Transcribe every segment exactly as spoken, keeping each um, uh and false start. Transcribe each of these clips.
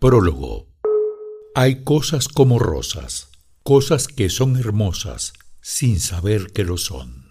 Prólogo. Hay cosas como rosas, cosas que son hermosas sin saber que lo son.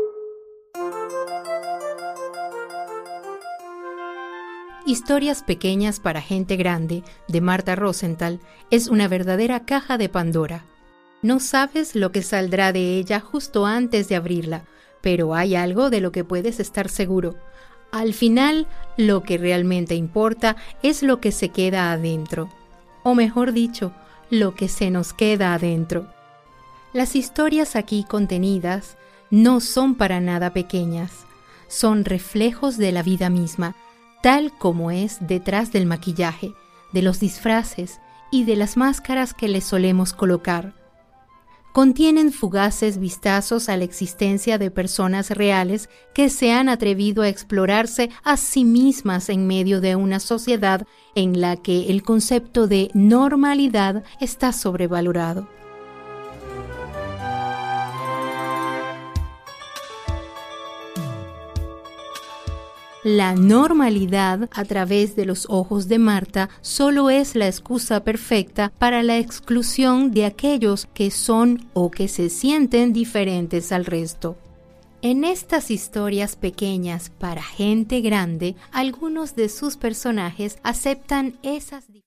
Historias pequeñas para gente grande, de Martha Rosenthal, es una verdadera caja de Pandora. No sabes lo que saldrá de ella justo antes de abrirla, pero hay algo de lo que puedes estar seguro. Al final, lo que realmente importa es lo que se queda adentro. O mejor dicho, lo que se nos queda adentro. Las historias aquí contenidas no son para nada pequeñas. Son reflejos de la vida misma, tal como es detrás del maquillaje, de los disfraces y de las máscaras que le solemos colocar. Contienen fugaces vistazos a la existencia de personas reales que se han atrevido a explorarse a sí mismas en medio de una sociedad en la que el concepto de normalidad está sobrevalorado. La normalidad, a través de los ojos de Martha, solo es la excusa perfecta para la exclusión de aquellos que son o que se sienten diferentes al resto. En estas historias pequeñas para gente grande, algunos de sus personajes aceptan esas diferencias.